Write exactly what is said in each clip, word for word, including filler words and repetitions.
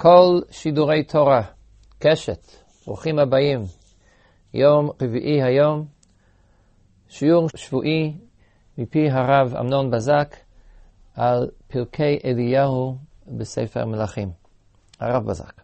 כל שידורי תורה, קשת, ברוכים הבאים. יום רביעי היום, שיעור שבועי מפי הרב אמנון בזק על פרקי אליהו בספר מלכים. הרב בזק.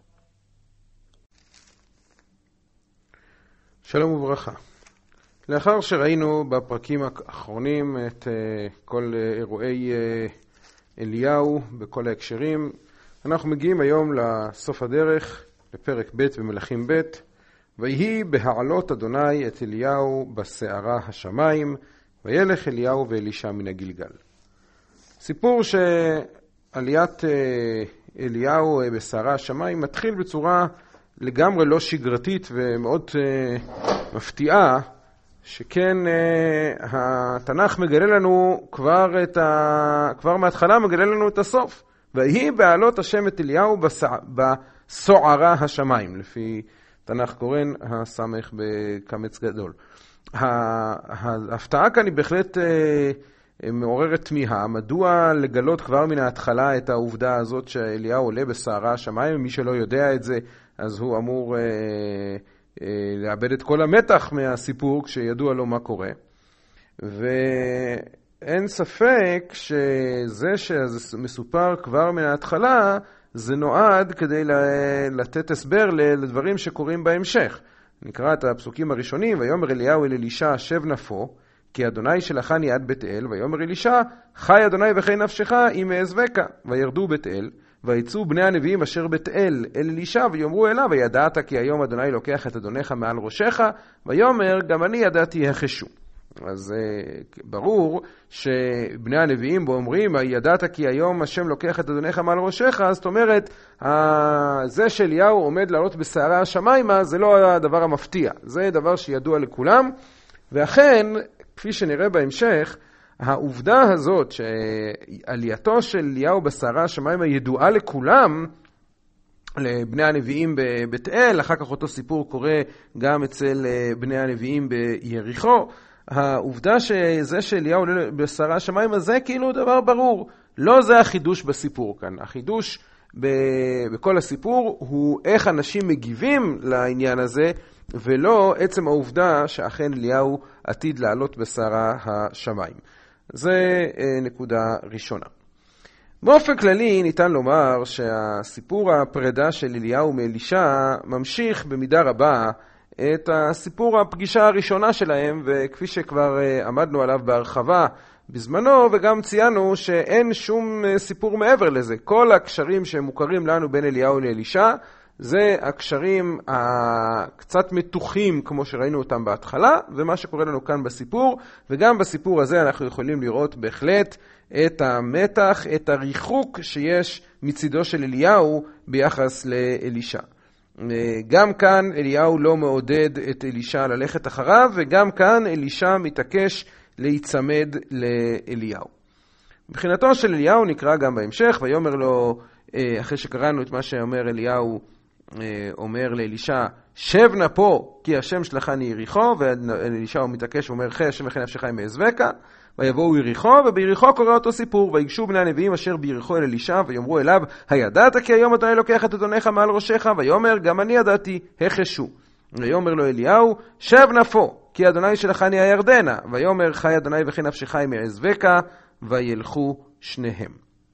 שלום וברכה. לאחר שראינו בפרקים האחרונים את uh, כל uh, אירועי uh, אליהו בכל ההקשרים, אנחנו מגיעים היום לסוף הדרך, לפרק ב' במלכים ב', ויהי בהעלות אדוני את אליהו בסערה השמיים, וילך אליהו ואלישע מן הגלגל. סיפור שעליית uh, אליהו uh, בסערה השמיים מתחיל בצורה לגמרי לא שגרתית ומאוד uh, מפתיעה, שכן uh, התנ"ך מגלה לנו כבר, את ה... כבר מההתחלה מגלה לנו את הסוף. ויהי בהעלות השם את אליהו בסע... בסוערה השמיים, לפי תנ"ך קורן הסמך בקמץ גדול. ההפתעה כאן היא בהחלט uh, מעוררת תמיהה, מדוע לגלות כבר מן ההתחלה את העובדה הזאת שאליהו עולה בסערה השמיים. מי שלא יודע את זה, אז הוא אמור uh, uh, לאבד את כל המתח מהסיפור כשידוע לו מה קורה. ואין ספק שזה שזה מסופר כבר מן ההתחלה, זה נועד כדי לתת הסבר לדברים שקורים בהמשך. נקרא את הפסוקים הראשונים, ויאמר אליהו אל אלישע שב נפו, כי אדוני שלחני עד בית אל, ויאמר אלישע חי אדוני וחי נפשך אם אעזבך. וירדו בית אל, ויצאו בני הנביאים אשר בית אל אל אלישע, ויאמרו אליו, וידעת כי היום אדוני לוקח את אדונך מעל ראשך, ויאמר גם אני ידעתי החשו. אז ברור שבני הנביאים בו אומרים, ידעת כי היום השם לוקח את אדונך מעל ראשך, זאת אומרת, זה שאליהו עומד לעלות בסערה השמיימה, זה לא הדבר המפתיע, זה דבר שידוע לכולם, ואכן, כפי שנראה בהמשך, העובדה הזאת שעלייתו של אליהו בסערה השמיימה ידועה לכולם, לבני הנביאים בבית אל, אחר כך אותו סיפור קורה גם אצל בני הנביאים ביריחו, העובדה שזה שאליהו עולה בסערה השמיים, זה כאילו דבר ברור. לא זה החידוש בסיפור כאן. החידוש בכל הסיפור הוא איך אנשים מגיבים לעניין הזה, ולא עצם העובדה שאכן אליהו עתיד לעלות בסערה השמיים. זה נקודה ראשונה. באופן כללי ניתן לומר שהסיפור הפרידה של אליהו מאלישע ממשיך במידה רבה את הסיפור הפגישה הראשונה שלהם, וכפי שכבר עמדנו עליו בהרחבה בזמנו, וגם ציינו שאין שום סיפור מעבר לזה. כל הקשרים שמוכרים לנו בין אליהו לאלישע, זה הקשרים הקצת מתוחים כמו שראינו אותם בהתחלה, ומה שקורה לנו כאן בסיפור, וגם בסיפור הזה אנחנו יכולים לראות בהחלט את המתח, את הריחוק שיש מצידו של אליהו ביחס לאלישע. גם כאן אליהו לא מעודד את אלישע ללכת אחריו, וגם כאן אלישע מתעקש להיצמד לאליהו. מבחינתו של אליהו נקרא גם בהמשך, ויאמר לו, אחרי שקראנו את מה שאומר אליהו, אומר לאלישע, שב נא פה, כי השם שלחני יריחו, ואלישע הוא מתעקש ואומר, חי השם וכי נפשך אם אעזבך, ויבואו יריחו, וביריחו קורא אותו סיפור, ויגשו בני הנביאים אשר ביריחו אל אלישע, ויאמרו אליו, הידעת כי היום אדוני לוקח את אדונך מעל ראשך, ויאמר גם אני ידעתי החשו. ויאמר לו אליהו, שב נפו, כי אדוני שלחני הירדנה, ויאמר חי אדוני וכי נפשך אם אעזבך, וילכו שניהם.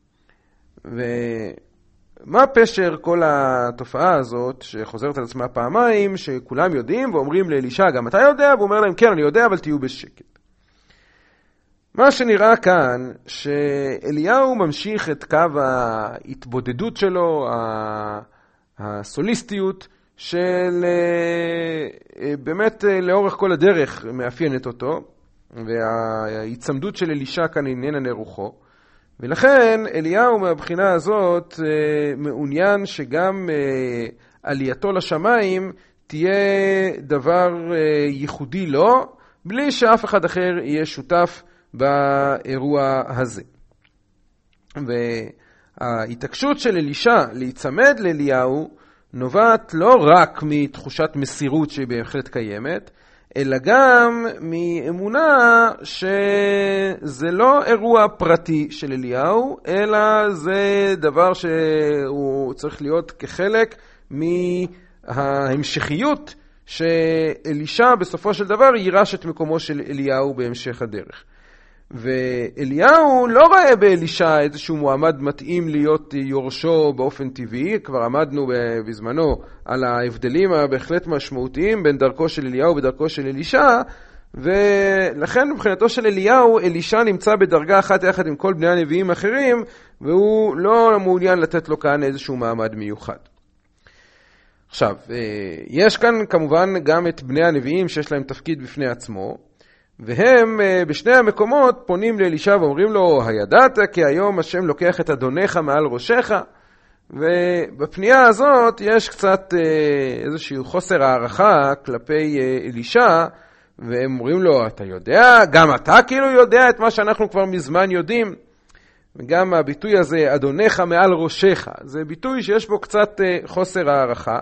ומה פשר כל התופעה הזאת שחוזרת על עצמה פעמיים, שכולם יודעים ואומרים לאלישע, גם אתה יודע? והוא אומר להם, כן אני יודע, אבל תהיו בשקט. מה שנראה כאן, שאליהו ממשיך את קו ההתבודדות שלו, הסוליסטיות, של באמת לאורך כל הדרך מאפיינת אותו, וההצמדות של אלישע כאן איננה לרוחו, ולכן אליהו מהבחינה הזאת מעוניין שגם עלייתו לשמיים תהיה דבר ייחודי לו, בלי שאף אחד אחר יהיה שותף באירוע הזה. וההתעקשות של אלישע להיצמד לאליהו נובעת לא רק מתחושת מסירות שהיא בהחלט קיימת, אלא גם מאמונה שזה לא אירוע פרטי של אליהו, אלא זה דבר שהוא צריך להיות כחלק מההמשכיות שאלישע בסופו של דבר יירש את מקומו של אליהו בהמשך הדרך. ואליהו לא ראה באלישע איזשהו מועמד מתאים להיות יורשו באופן טבעי. כבר עמדנו בזמנו על ההבדלים הבהחלט משמעותיים בין דרכו של אליהו ודרכו של אלישע, ולכן מבחינתו של אליהו, אלישע נמצא בדרגה אחת יחד עם כל בני הנביאים האחרים, והוא לא מעוניין לתת לו כאן איזשהו מעמד מיוחד. עכשיו, יש כאן כמובן גם את בני הנביאים שיש להם תפקיד בפני עצמו, והם בשני המקומות פונים לאלישע ואומרים לו, הידעת כי היום השם לוקח את אדונך מעל ראשך? ובפנייה הזאת יש קצת איזשהו חוסר הערכה כלפי אלישע, והם אומרים לו, אתה יודע, גם אתה כאילו יודע את מה שאנחנו כבר מזמן יודעים. וגם הביטוי הזה, אדונך מעל ראשך, זה ביטוי שיש בו קצת חוסר הערכה,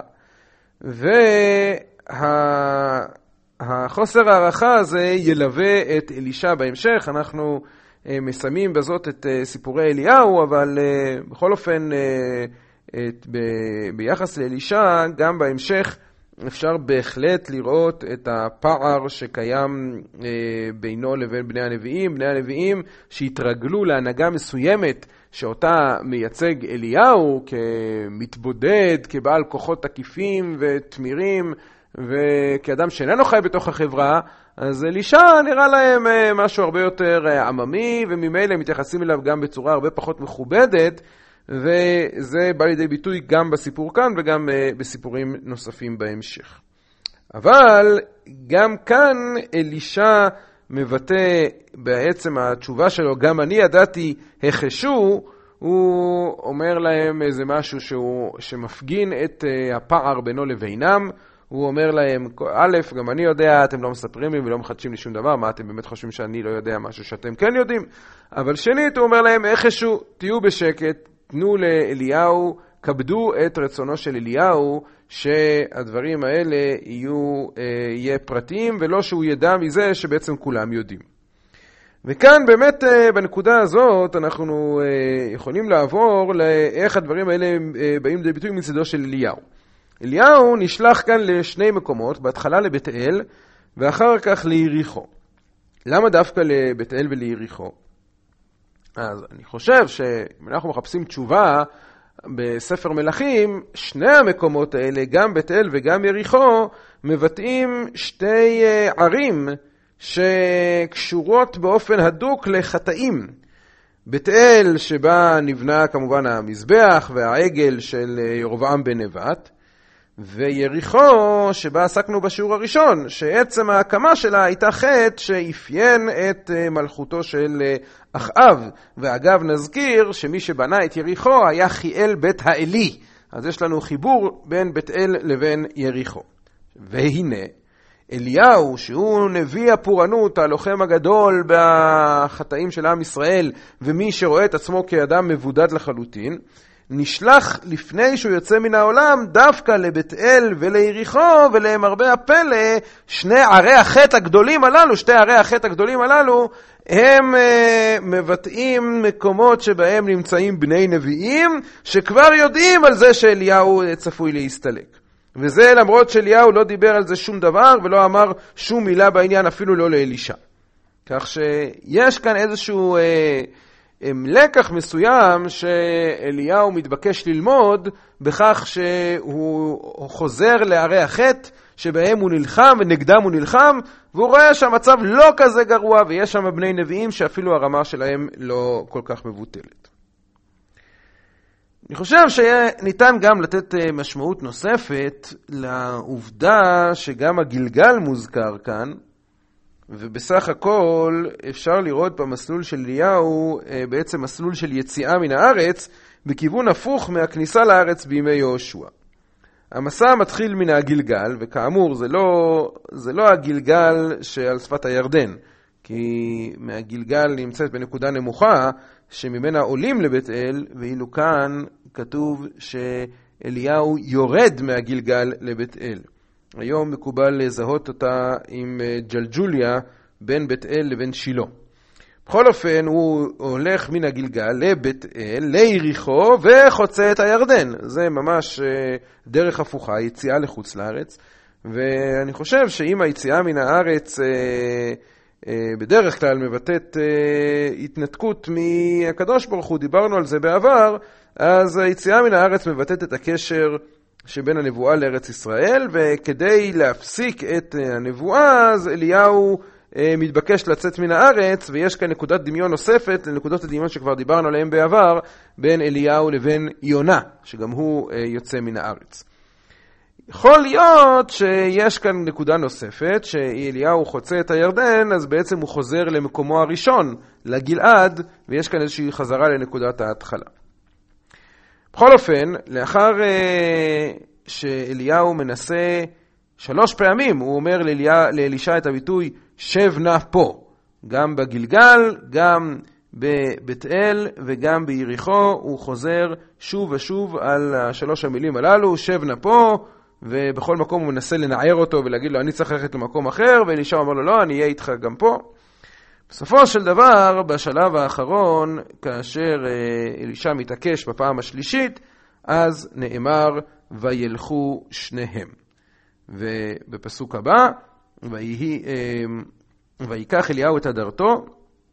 וה... החוסר הערכה הזה ילווה את אלישע בהמשך. אנחנו uh, מסיימים בזאת את uh, סיפורי אליהו, אבל uh, בכל אופן uh, את, ב, ביחס לאלישע, גם בהמשך אפשר בהחלט לראות את הפער שקיים uh, בינו לבין בני הנביאים. בני הנביאים שהתרגלו להנהגה מסוימת שאותה מייצג אליהו כמתבודד, כבעל כוחות תקיפים ותמירים, וכאדם שאיננו חי בתוך החברה, אז אלישע נראה להם משהו הרבה יותר עממי, וממילא מתייחסים אליו גם בצורה הרבה פחות מכובדת, וזה בא לידי ביטוי גם בסיפור כאן וגם בסיפורים נוספים בהמשך. אבל גם כאן אלישע מבטא בעצם התשובה שלו, גם אני ידעתי החשו, הוא אומר להם איזה משהו שהוא, שמפגין את הפער בינו לבינם. הוא אומר להם, א', גם אני יודע, אתם לא מספרים לי ולא מחדשים לי שום דבר, מה אתם באמת חושבים שאני לא יודע משהו שאתם כן יודעים? אבל שנית, הוא אומר להם, החשו, תהיו בשקט, תנו לאליהו, כבדו את רצונו של אליהו, שהדברים האלה יהיו, יהיה פרטיים, ולא שהוא ידע מזה שבעצם כולם יודעים. וכאן באמת בנקודה הזאת אנחנו יכולים לעבור לאיך הדברים האלה באים לידי ביטוי מצדו של אליהו. אליהו נשלח כאן לשני מקומות, בהתחלה לבית אל ואחר כך ליריחו. למה דווקא לבית אל וליריחו? אז אני חושב שאם אנחנו מחפשים תשובה בספר מלכים, שני המקומות האלה, גם בית אל וגם יריחו, מבטאים שתי ערים שקשורות באופן הדוק לחטאים. בית אל שבה נבנה כמובן המזבח והעגל של ירבעם בן נבט, ויריחו שבה עסקנו בשיעור הראשון, שעצם ההקמה שלה הייתה חטא שאפיין את מלכותו של אחאב. ואגב נזכיר שמי שבנה את יריחו היה חיאל בית האלי, אז יש לנו חיבור בין בית אל לבין יריחו. והנה אליהו, שהוא נביא הפורענות, הלוחם הגדול בחטאים של עם ישראל, ומי שרואה את עצמו כאדם מבודד לחלוטין, נשלח לפני שהוא יוצא מן העולם דווקא לבית אל וליריחו, ולמרבה הפלא שני ערי החטא הגדולים הללו, שתי ערי החטא הגדולים הללו, הם uh, מבטאים מקומות שבהם נמצאים בני נביאים, שכבר יודעים על זה שאליהו צפוי להסתלק. וזה למרות שאליהו לא דיבר על זה שום דבר, ולא אמר שום מילה בעניין, אפילו לא לאלישע. כך שיש כאן איזשהו uh, לקח מסוים שאליהו מתבקש ללמוד, בכך שהוא חוזר לערי החטא, שבהם הוא נלחם ונגדם הוא נלחם, והוא רואה שהמצב לא כזה גרוע, ויש שם בני נביאים שאפילו הרמה שלהם לא כל כך מבוטלת. אני חושב שניתן גם לתת משמעות נוספת לעובדה שגם הגלגל מוזכר כאן, ובסך הכל אפשר לראות במסלול של אליהו בעצם מסלול של יציאה מן הארץ, בכיוון הפוך מהכניסה לארץ בימי יהושע. המסע מתחיל מן הגלגל, וכאמור זה לא, זה לא הגלגל שעל שפת הירדן, כי מהגלגל נמצאת בנקודה נמוכה שממנה עולים לבית אל, ואילו כאן כתוב שאליהו יורד מהגלגל לבית אל. היום מקובל לזהות אותה עם ג'לג'וליה בין בית אל לבין שילה. בכל אופן הוא הולך מן הגלגל לבית אל, ליריחו, וחוצה את הירדן. זה ממש דרך הפוכה, יציאה לחוץ לארץ. ואני חושב שאם היציאה מן הארץ בדרך כלל מבטאת התנתקות מהקדוש ברוך הוא, דיברנו על זה בעבר, אז היציאה מן הארץ מבטאת את הקשר שבין הנבואה לארץ ישראל, וכדי להפסיק את הנבואה, אז אליהו מתבקש לצאת מן הארץ, ויש כאן נקודת דמיון נוספת לנקודות הדמיון שכבר דיברנו עליהם בעבר, בין אליהו לבין יונה, שגם הוא יוצא מן הארץ. יכול להיות שיש כאן נקודה נוספת, שאליהו חוצה את הירדן, אז בעצם הוא חוזר למקומו הראשון, לגלעד, ויש כאן איזושהי חזרה לנקודת ההתחלה. בכל אופן, לאחר שאליהו מנסה שלוש פעמים, הוא אומר לאלישע את הביטוי, שב נא פה, גם בגלגל, גם בבית אל וגם ביריחו, הוא חוזר שוב ושוב על השלוש המילים הללו, שב נא פה, ובכל מקום הוא מנסה לנער אותו ולהגיד לו, אני צריך ללכת למקום אחר, ואלישע אומר לו, לא, אני אהיה איתך גם פה. בסופו של דבר, בשלב האחרון, כאשר אלישע מתעקש בפעם השלישית, אז נאמר, וילכו שניהם. ובפסוק הבא, ויקח אליהו את הדרתו,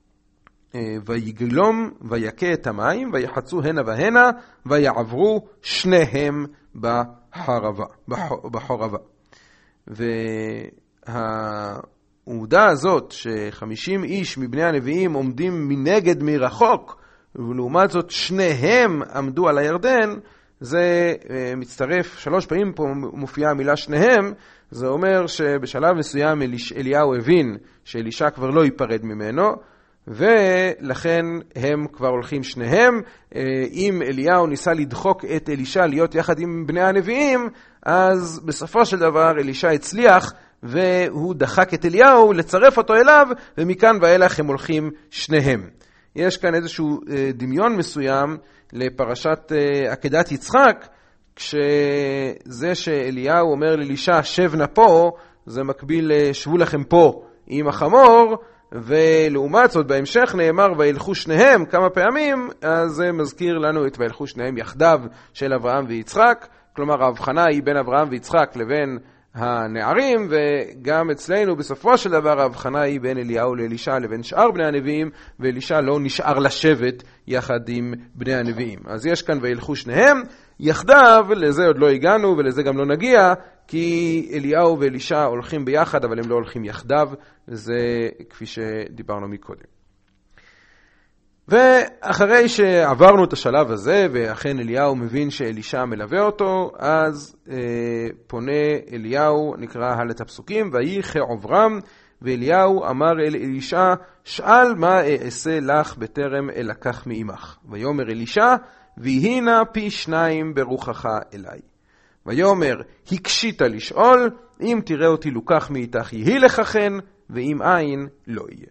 ויגלום ויקה את המים, ויחצו הנה והנה, ויעברו שניהם בחרבה, בחורבה. והעובדה הזאת שחמישים איש מבני הנביאים עומדים מנגד מרחוק, ולעומת זאת שניהם עמדו על הירדן, זה מצטרף, שלוש פעמים פה מופיעה המילה שניהם, זה אומר שבשלב מסוים אליהו הבין שאלישע כבר לא ייפרד ממנו, ולכן הם כבר הולכים שניהם. אם אליהו ניסה לדחוק את אלישע להיות יחד עם בני הנביאים, אז בסופו של דבר אלישע הצליח, והוא דחק את אליהו לצרף אותו אליו, ומכאן ואילך הם הולכים שניהם. יש כאן איזשהו דמיון מסוים לפרשת עקדת יצחק, כשזה שאליהו אומר לאלישע שב נא פה, זה מקביל שבו לכם פה עם החמור, ולעומת זאת בהמשך נאמר וילכו שניהם כמה פעמים, אז זה מזכיר לנו את וילכו שניהם יחדיו של אברהם ויצחק, כלומר ההבחנה היא בין אברהם ויצחק לבין הנערים, וגם אצלנו בסופו של דבר ההבחנה היא בין אליהו לאלישע לבין שאר בני הנביאים, ואלישע לא נשאר לשבת יחד עם בני הנביאים. אז יש כאן וילכו שניהם יחדיו, לזה עוד לא הגענו ולזה גם לא נגיע, כי אליהו ואלישע הולכים ביחד, אבל הם לא הולכים יחדיו, זה כפי שדיברנו מקודם. ואחרי שעברנו את השלב הזה, ואכן אליהו מבין שאלישע מלווה אותו, אז אה, פונה אליהו, נקרא הלת הפסוקים, ויהי כעוברם, ואליהו אמר אל אלישע, שאל מה אעשה לך בטרם אלקח מעמך. ויאמר אלישע, ויהי נא פי שניים ברוחך אליי. ויאמר, הקשית לשאול, אם תראה אותי לוקח מאיתך יהי לך כן, ואם אין לא יהיה.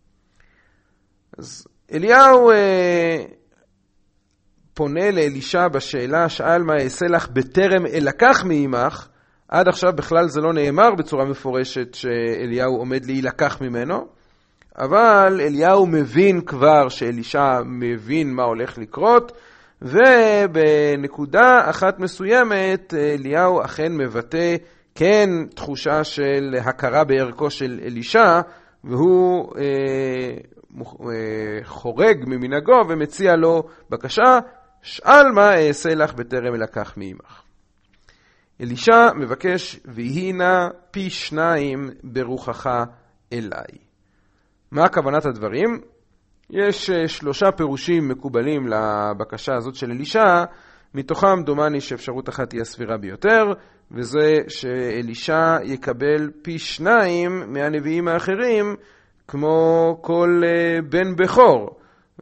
אז אליהו אה, פונה לאלישע בשאלה, שאל מה אעשה לך בטרם אלקח מעמך. עד עכשיו בכלל זה לא נאמר בצורה מפורשת שאליהו עומד להילקח ממנו, אבל אליהו מבין כבר שאלישע מבין מה הולך לקרות, ובנקודה אחת מסוימת אליהו אכן מבטא כן תחושה של הכרה בערכו של אלישע, והוא אה, חורג ממנהגו ומציע לו בקשה, שאל מה אעשה לך בטרם אלקח מעמך. אלישע מבקש, ויהי נא פי שניים ברוחך אליי. מה כוונת הדברים? יש שלושה פירושים מקובלים לבקשה הזאת של אלישע, מתוכם דומני שאפשרות אחת היא הסבירה ביותר, וזה שאלישע יקבל פי שניים מהנביאים האחרים, כמו כל בן בכור.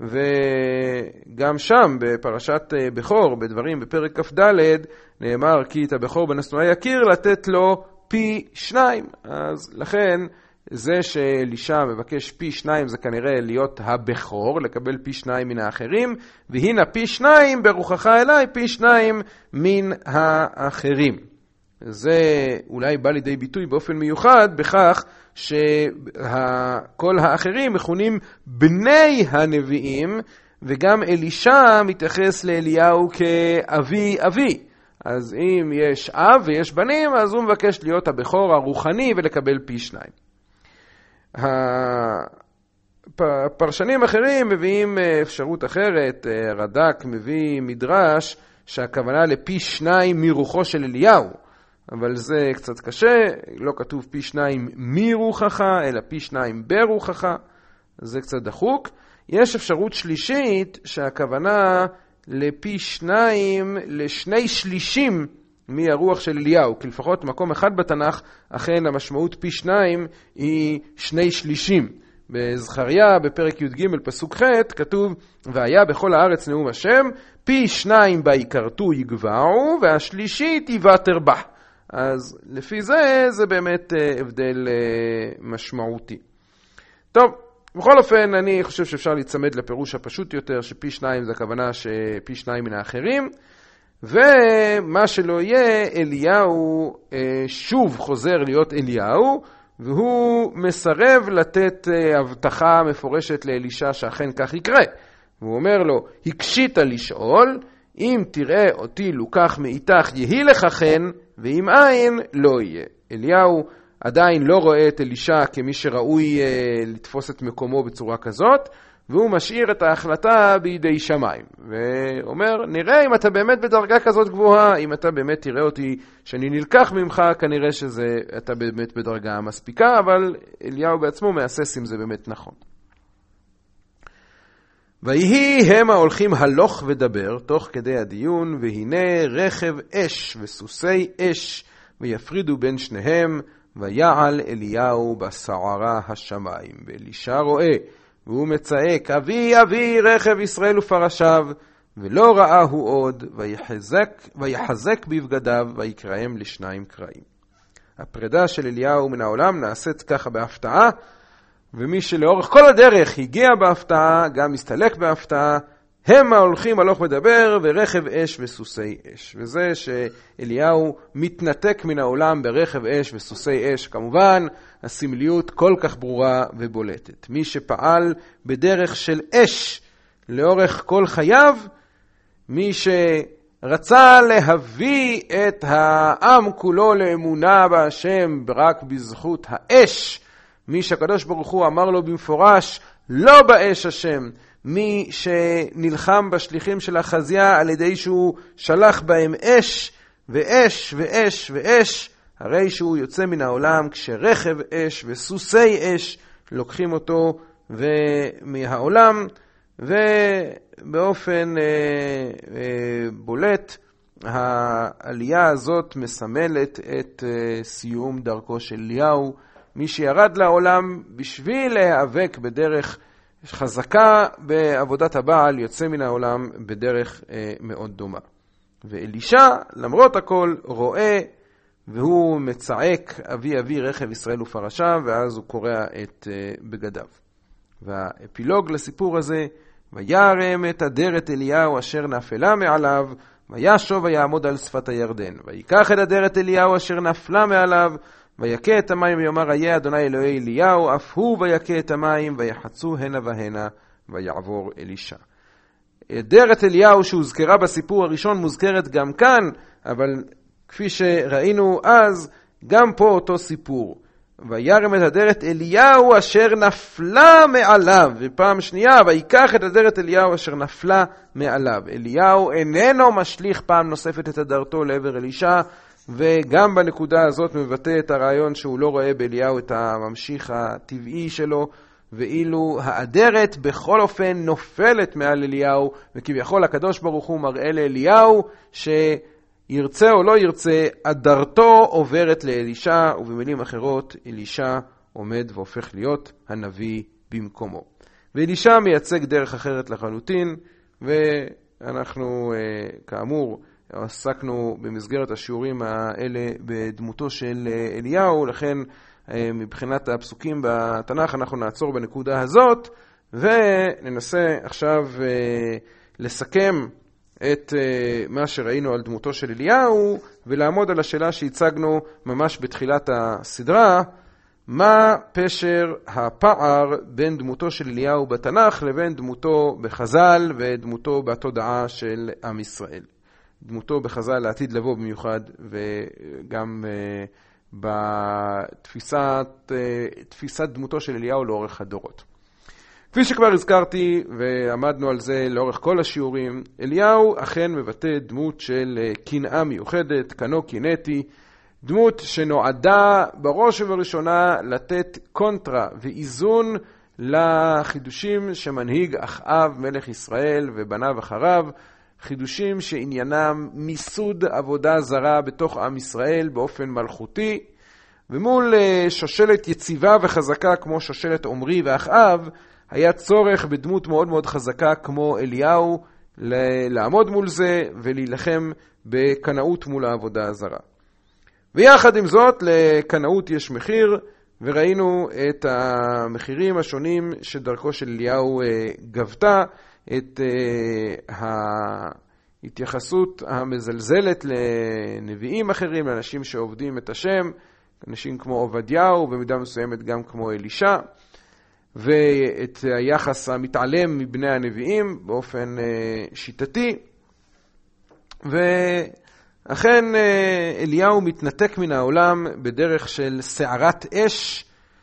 וגם שם בפרשת בכור, בדברים בפרק כ"ד, נאמר כי את הבכור בן השנואה יכיר לתת לו פי שניים. אז לכן זה שאלישע מבקש פי שניים זה כנראה להיות הבכור, לקבל פי שניים מן האחרים, והנה פי שניים ברוחך אליי, פי שניים מן האחרים. זה אולי בא לידי ביטוי באופן מיוחד בכך שכל האחרים מכונים בני הנביאים, וגם אלישע מתייחס לאליהו כאבי אבי. אז אם יש אב ויש בנים, אז הוא מבקש להיות הבכור הרוחני ולקבל פי שניים. הפרשנים אחרים מביאים אפשרות אחרת. רד"ק מביא מדרש שהכוונה לפי שניים מרוחו של אליהו, אבל זה קצת קשה, לא כתוב פי שניים מרוחך, אלא פי שניים ברוחך, זה קצת דחוק. יש אפשרות שלישית שהכוונה לפי שניים לשני שלישים מהרוח של אליהו, כי לפחות מקום אחד בתנ"ך, אכן המשמעות פי שניים היא שני שלישים. בזכריה, בפרק י' ג' פסוק ח', כתוב, והיה בכל הארץ נאום השם, פי שניים בהיכרתו יגבעו, והשלישית יוותר בה. אז לפי זה, זה באמת הבדל משמעותי. טוב, בכל אופן, אני חושב שאפשר להצמד לפירוש הפשוט יותר, שפי שניים זה הכוונה שפי שניים מן האחרים, ומה שלא יהיה, אליהו שוב חוזר להיות אליהו, והוא מסרב לתת הבטחה מפורשת לאלישע שאכן כך יקרה. והוא אומר לו, הקשית לשאול, אם תראה אותי לוקח מאיתך יהי לך כן, ואם אין לא יהיה. אליהו עדיין לא רואה את אלישע כמי שראוי לתפוס את מקומו בצורה כזאת, והוא משאיר את ההחלטה בידי שמיים. ואומר, נראה אם אתה באמת בדרגה כזאת גבוהה, אם אתה באמת תראה אותי שאני נלקח ממך, כנראה שאתה באמת בדרגה מספיקה, אבל אליהו בעצמו מאסס אם זה באמת נכון. ויהי הם ההולכים הלוך ודבר, תוך כדי הדיון, והנה רכב אש וסוסי אש, ויפרידו בין שניהם, ויעל אליהו בסערה השמיים. ואלישע רואה, והוא מצעק, אבי אבי רכב ישראל ופרשיו, ולא ראה הוא עוד, ויחזק, ויחזק בבגדיו, ויקראם לשניים קראים. הפרידה של אליהו מן העולם נעשית ככה בהפתעה, ומי שלאורך כל הדרך הגיע בהפתעה, גם מסתלק בהפתעה, הם ההולכים הלוך מדבר, ורכב אש וסוסי אש. וזה שאליהו מתנתק מן העולם ברכב אש וסוסי אש, כמובן, הסמליות כל כך ברורה ובולטת. מי שפעל בדרך של אש לאורך כל חייו, מי שרצה להביא את העם כולו לאמונה בהשם רק בזכות האש, מי שהקדוש ברוך הוא אמר לו במפורש, לא באש השם, מי שנלחם בשליחים של החזיה על ידי שהוא שלח בהם אש ואש ואש ואש, הרי שהוא יוצא מן העולם כשרכב אש וסוסי אש לוקחים אותו מהעולם, ובאופן אה, אה, בולט העלייה הזאת מסמלת את אה, סיום דרכו של אליהו, מי שירד לעולם בשביל להיאבק בדרך חזקה בעבודת הבעל, יוצא מן העולם בדרך אה, מאוד דומה. ואלישע, למרות הכל, רואה והוא מצעק, אבי אבי רכב ישראל ופרשיו, ואז הוא קורא את אה, בגדיו. והאפילוג לסיפור הזה, וירם את אדרת אליהו אשר נפלה מעליו, וישוב ויעמוד על שפת הירדן. ויקח את אדרת אליהו אשר נפלה מעליו, ויקה את המים ויאמר איה אדוני אלוהי אליהו, אף הוא ויקה את המים ויחצו הנה והנה, ויעבור אלישע. אדרת אליהו שהוזכרה בסיפור הראשון מוזכרת גם כאן, אבל כפי שראינו אז, גם פה אותו סיפור. וירם את אדרת אליהו אשר נפלה מעליו, ופעם שנייה, ויקח את אדרת אליהו אשר נפלה מעליו. אליהו איננו משליך פעם נוספת את אדרתו לעבר אלישע, וגם בנקודה הזאת מבטא את הרעיון שהוא לא רואה באליהו את הממשיך הטבעי שלו, ואילו האדרת בכל אופן נופלת מעל אליהו, וכביכול הקדוש ברוך הוא מראה לאליהו שירצה או לא ירצה, אדרתו עוברת לאלישע, ובמילים אחרות אלישע עומד והופך להיות הנביא במקומו. ואלישע מייצג דרך אחרת לחלוטין, ואנחנו כאמור עסקנו במסגרת השיעורים האלה בדמותו של אליהו, לכן מבחינת הפסוקים בתנ"ך אנחנו נעצור בנקודה הזאת, וננסה עכשיו לסכם את uh, מה שראינו על דמותו של אליהו, ולעמוד על השאלה שהצגנו ממש בתחילת הסדרה, מה פשר הפער בין דמותו של אליהו בתנ"ך לבין דמותו בחז"ל ודמותו בתודעה של עם ישראל. דמותו בחז"ל לעתיד לבוא במיוחד, וגם uh, בתפיסת uh, תפיסת דמותו של אליהו לאורך הדורות. כפי שכבר הזכרתי ועמדנו על זה לאורך כל השיעורים, אליהו אכן מבטא דמות של קנאה מיוחדת, קנו קינאתי, דמות שנועדה בראש ובראשונה לתת קונטרה ואיזון לחידושים שמנהיג אחאב מלך ישראל ובניו אחריו, חידושים שעניינם מיסוד עבודה זרה בתוך עם ישראל באופן מלכותי, ומול שושלת יציבה וחזקה כמו שושלת עומרי ואחאב, היה צורך בדמות מאוד מאוד חזקה כמו אליהו לעמוד מול זה ולהילחם בקנאות מול העבודה הזרה. ויחד עם זאת לקנאות יש מחיר, וראינו את המחירים השונים שדרכו של אליהו גבתה, את ההתייחסות המזלזלת לנביאים אחרים, לאנשים שעובדים את השם, אנשים כמו עובדיהו ובמידה מסוימת גם כמו אלישע, ואת היחס המתעלם מבני הנביאים באופן שיטתי. ואכן אליהו מתנתק מן העולם בדרך של סערת אש,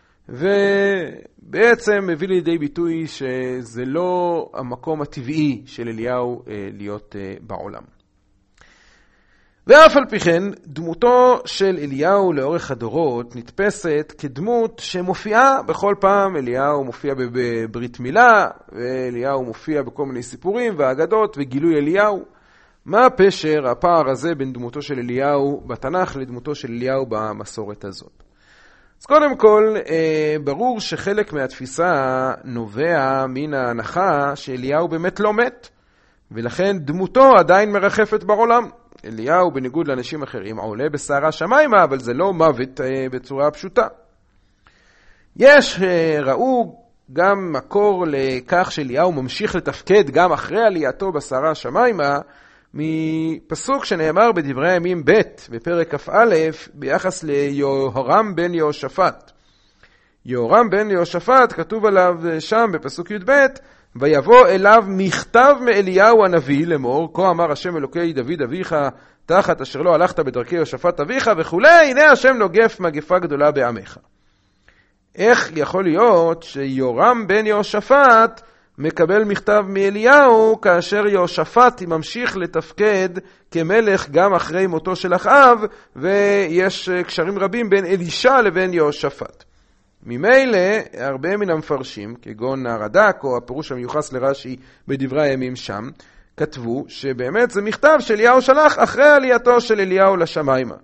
ובעצם מביא לידי ביטוי שזה לא המקום הטבעי של אליהו להיות בעולם. ואף על פי כן, דמותו של אליהו לאורך הדורות נתפסת כדמות שמופיעה בכל פעם. אליהו מופיע בברית מילה, ואליהו מופיע בכל מיני סיפורים ואגדות וגילוי אליהו. מה פשר הפער הזה בין דמותו של אליהו בתנ"ך לדמותו של אליהו במסורת הזאת? אז קודם כל, ברור שחלק מהתפיסה נובע מן ההנחה שאליהו באמת לא מת, ולכן דמותו עדיין מרחפת בעולם. אליהו, בניגוד לאנשים אחרים, עולה בסערה שמיימה, אבל זה לא מוות בצורה פשוטה. יש, ראו גם מקור לכך שאליהו ממשיך לתפקד גם אחרי עלייתו בסערה שמיימה, מפסוק שנאמר בדברי הימים ב' בפרק כ"א ביחס ליהורם בן יהושפט. יהורם בן יהושפט, כתוב עליו שם בפסוק י"ב, ויבוא אליו מכתב מאליהו הנביא לאמור, כה אמר השם אלוקי דוד אביך, תחת אשר לא הלכת בדרכי יהושפט אביך וכולי, הנה השם נוגף מגפה גדולה בעמך. איך יכול להיות שיהורם בן יהושפט מקבל מכתב מאליהו, כאשר יהושפט ממשיך לתפקד כמלך גם אחרי מותו של אחאב, ויש קשרים רבים בין אלישע לבין יהושפט? ממילא, הרבה מן המפרשים, כגון הרד"ק או הפירוש המיוחס לרש"י בדברי הימים שם, כתבו שבאמת זה מכתב שאליהו שלח אחרי עלייתו של אליהו לשמיימה.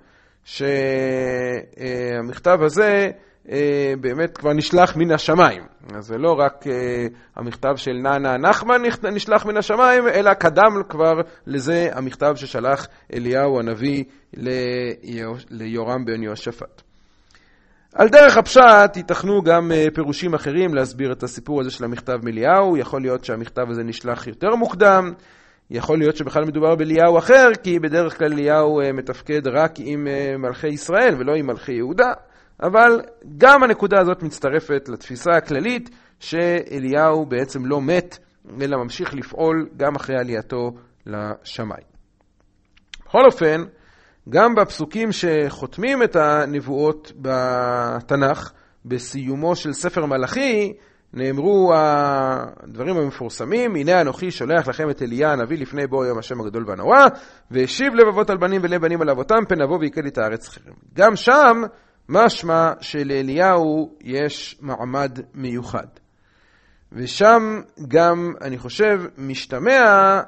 שהמכתב הזה באמת כבר נשלח מן השמיים. אז זה לא רק המכתב של נענה נחמן נשלח מן השמיים, אלא קדם כבר לזה המכתב ששלח אליהו הנביא ליהורם בן יהושפט. על דרך הפשט ייתכנו גם פירושים אחרים להסביר את הסיפור הזה של המכתב מאליהו. יכול להיות שהמכתב הזה נשלח יותר מוקדם, יכול להיות שבכלל מדובר באליהו אחר, כי בדרך כלל אליהו מתפקד רק עם מלכי ישראל ולא עם מלכי יהודה. אבל גם הנקודה הזאת מצטרפת לתפיסה הכללית שאליהו בעצם לא מת, אלא ממשיך לפעול גם אחרי עלייתו לשמיים. בכל אופן, גם בפסוקים שחותמים את הנבואות בתנ"ך, בסיומו של ספר מלאכי, נאמרו הדברים המפורסמים, הנה אנוכי שולח לכם את אליה הנביא לפני בוא יום השם הגדול והנורא, והשיב לבבות על בנים ולב בנים על אבותם, פן אבוא ויקל את הארץ חרם. גם שם משמע שלאליהו יש מעמד מיוחד. ושם גם, אני חושב, משתמע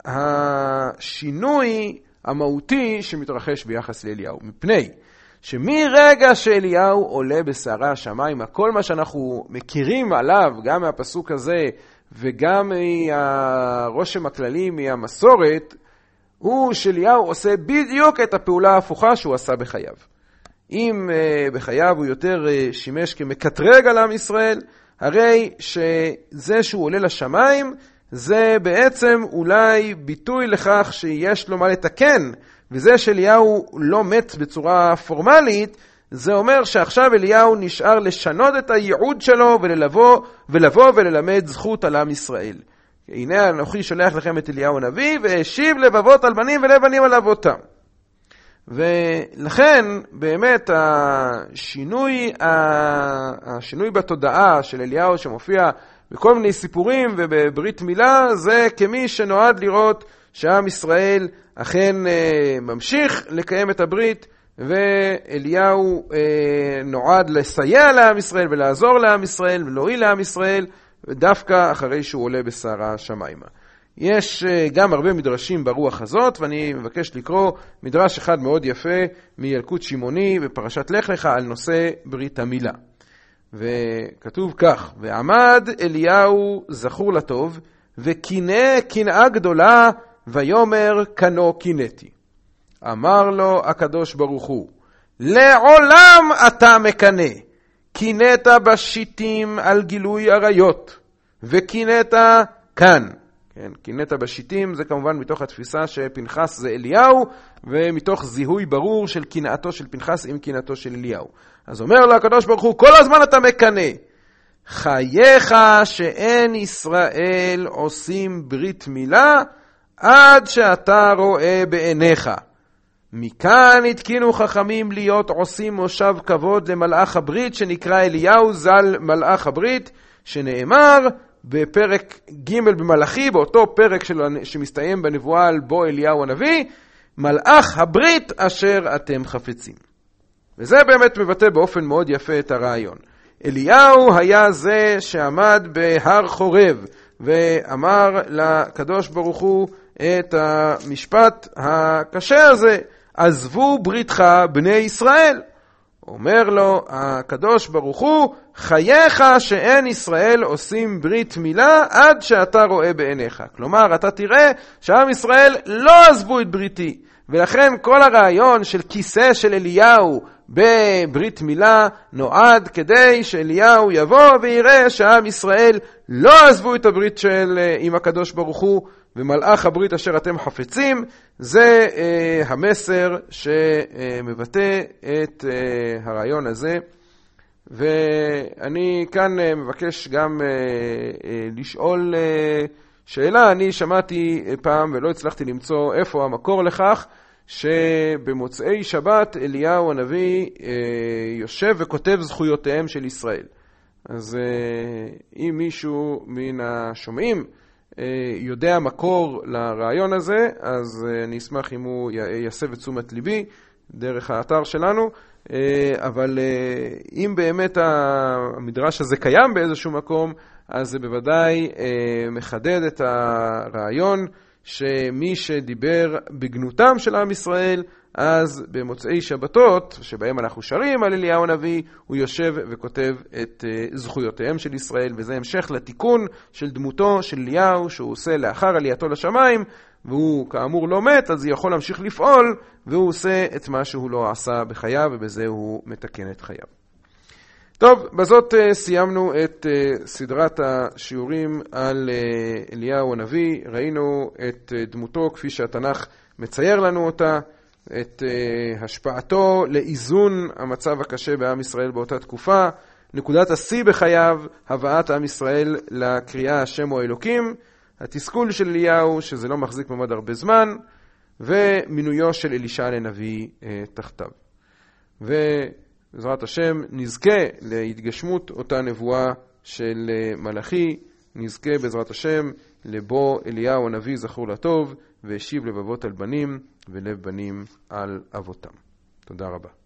השינוי המהותי שמתרחש ביחס לאליהו. מפני שמרגע שאליהו עולה בסערה השמיים, כל מה שאנחנו מכירים עליו, גם מהפסוק הזה וגם מהרושם הכללי מהמסורת, הוא שאליהו עושה בדיוק את הפעולה ההפוכה שהוא עשה בחייו. אם בחייו הוא יותר שימש כמקטרג על עם ישראל, הרי שזה שהוא עולה לשמיים, זה בעצם אולי ביטוי לכך שיש לו מה לתקן, וזה שאליהו לא מת בצורה פורמלית, זה אומר שעכשיו אליהו נשאר לשנות את הייעוד שלו ולבוא, ולבוא וללמד זכות על עם ישראל. הנה אנוכי שולח לכם את אליהו הנביא, והשיב לבבות על בנים ולב בנים על אבותם. ולכן באמת השינוי, השינוי בתודעה של אליהו שמופיע בכל מיני סיפורים ובברית מילה, זה כמי שנועד לראות שעם ישראל אכן ממשיך לקיים את הברית, ואליהו נועד לסייע לעם ישראל ולעזור לעם ישראל ולהועיל לעם ישראל, ודווקא אחרי שהוא עולה בסערה שמיימה. יש גם הרבה מדרשים ברוח הזאת, ואני מבקש לקרוא מדרש אחד מאוד יפה מילקוט שמעוני בפרשת לך לך על נושא ברית המילה. וכתוב כך: ועמד אליהו זכור לטוב, וקינא קנאה גדולה, ויאמר קנו קינאתי. אמר לו הקדוש ברוך הוא, לעולם אתה מקנא, קינאת בשיטים על גילוי עריות, וקינאת כאן. כן, קינאת בשיטים זה כמובן מתוך התפיסה שפנחס זה אליהו, ומתוך זיהוי ברור של קנאתו של פנחס עם קנאתו של אליהו. אז אומר לו הקדוש ברוך הוא, כל הזמן אתה מקנא. חייך שאין ישראל עושים ברית מילה, עד שאתה רואה בעיניך. מכאן התקינו חכמים להיות עושים מושב כבוד למלאך הברית, שנקרא אליהו ז"ל מלאך הברית, שנאמר בפרק ג' במלאכי, באותו פרק של, שמסתיים בנבואה על בו אליהו הנביא, מלאך הברית אשר אתם חפצים. וזה באמת מבטא באופן מאוד יפה את הרעיון. אליהו היה זה שעמד בהר חורב, ואמר לקדוש ברוך הוא את המשפט הקשה הזה, עזבו בריתך בני ישראל. אומר לו הקדוש ברוך הוא, חייך שאין ישראל עושים ברית מילה עד שאתה רואה בעיניך. כלומר, אתה תראה שעם ישראל לא עזבו את בריתי, ולכן כל הרעיון של כיסא של אליהו בברית מילה נועד כדי שאליהו יבוא ויראה שעם ישראל לא עזבו את הברית של עם הקדוש ברוך הוא, ומלאך הברית אשר אתם חפצים. זה אה, המסר שמבטא את אה, הרעיון הזה. ואני כאן אה, מבקש גם אה, אה, לשאול אה, שאלה. אני שמעתי פעם ולא הצלחתי למצוא איפה המקור לכך, שבמוצאי שבת אליהו הנביא אה, יושב וכותב זכויותיהם של ישראל. אז אה, אם מישהו מן השומעים יודע מקור לרעיון הזה, אז אני אשמח אם הוא יעשה את תשומת ליבי דרך האתר שלנו. אבל אם באמת המדרש הזה קיים באיזשהו מקום, אז זה בוודאי מחדד את הרעיון שמי שדיבר בגנותם של עם ישראל, אז במוצאי שבתות, שבהם אנחנו שרים על אליהו הנביא, הוא יושב וכותב את זכויותיהם של ישראל, וזה המשך לתיקון של דמותו של אליהו, שהוא עושה לאחר עלייתו לשמיים, והוא כאמור לא מת, אז הוא יכול להמשיך לפעול, והוא עושה את מה שהוא לא עשה בחייו, ובזה הוא מתקן את חייו. טוב, בזאת סיימנו את סדרת השיעורים על אליהו הנביא. ראינו את דמותו כפי שהתנ"ך מצייר לנו אותה, את uh, השפעתו לאיזון המצב הקשה בעם ישראל באותה תקופה, נקודת השיא בחייו, הבאת עם ישראל לקריאה השם הוא אלוקים, התסכול של אליהו שזה לא מחזיק ממד הרבה זמן, ומינויו של אלישע לנביא uh, תחתיו. ובעזרת השם נזכה להתגשמות אותה נבואה של uh, מלאכי, נזכה בעזרת השם לבוא אליהו הנביא זכור לטוב, והשיב לבבות על בנים ולב בנים על אבותם. תודה רבה.